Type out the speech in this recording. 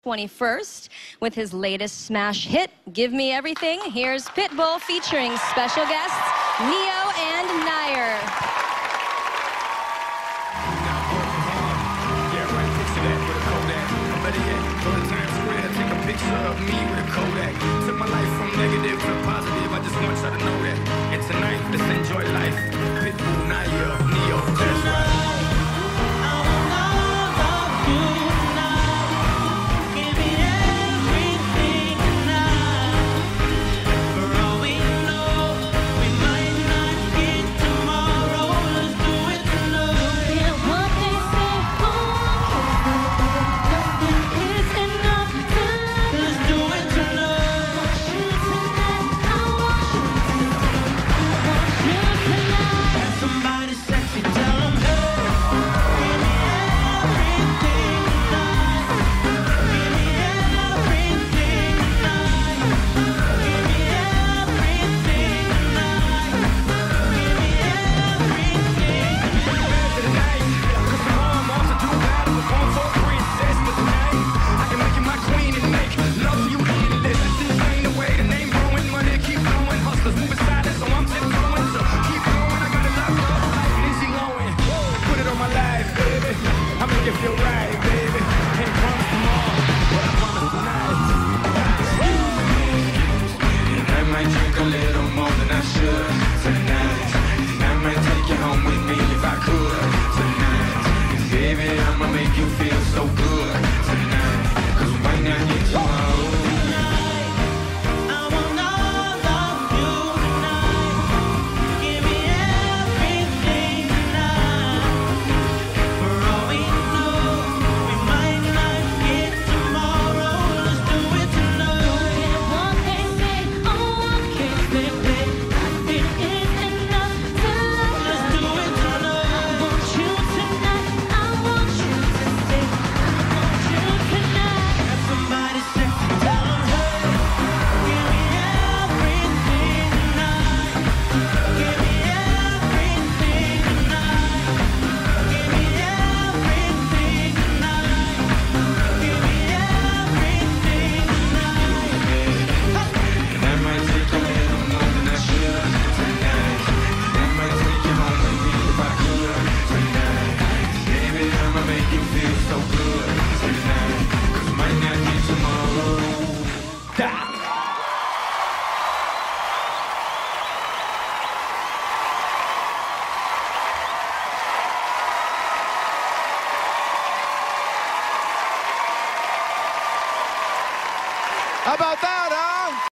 21st with his latest smash hit, Give Me Everything. Here's Pitbull featuring special guests Neo and Nair. Of me with a Kodak. Took my life from negative to positive. I just want y'all to know that. And tonight, let's enjoy life. Pitbull, Nair, Neo, that's right. If you're right, baby, can't promise tomorrow, but I promise tonight. I might drink a little more than I should tonight. I might take you home with me if I could tonight. Baby, I'ma make you feel so good tonight. 'Cause we might not get tomorrow. How about that, huh?